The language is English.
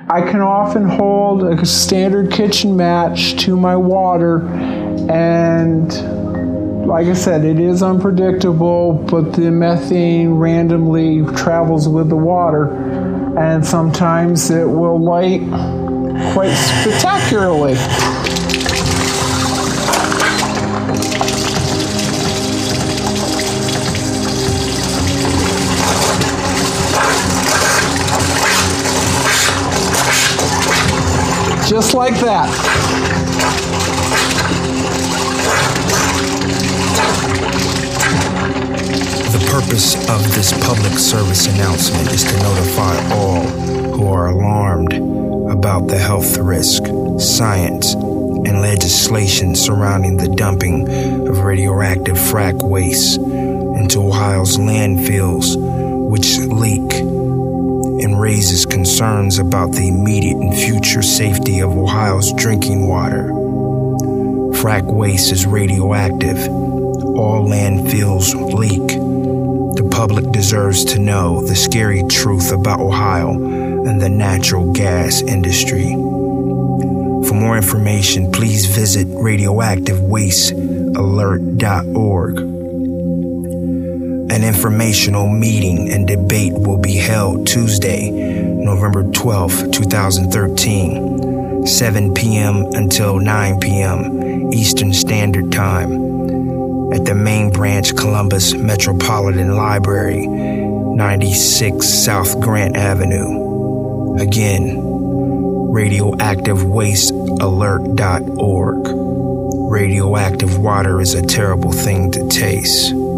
I can often hold a standard kitchen match to my water, and like I said, it is unpredictable, but the methane randomly travels with the water, and sometimes it will light quite spectacularly. Just like that. The purpose of this public service announcement is to notify all who are alarmed about the health risk, science, and legislation surrounding the dumping of radioactive frack waste into Ohio's landfills, which leak and raises concerns about the immediate and future safety of Ohio's drinking water. Frack waste is radioactive. All landfills leak. The public deserves to know the scary truth about Ohio and the natural gas industry. For more information, please visit radioactivewastealert.org. An informational meeting and debate will be held Tuesday, November 12, 2013, 7 p.m. until 9 p.m. Eastern Standard Time at the Main Branch Columbus Metropolitan Library, 96 South Grant Avenue. Again, radioactivewastealert.org. Radioactive water is a terrible thing to taste.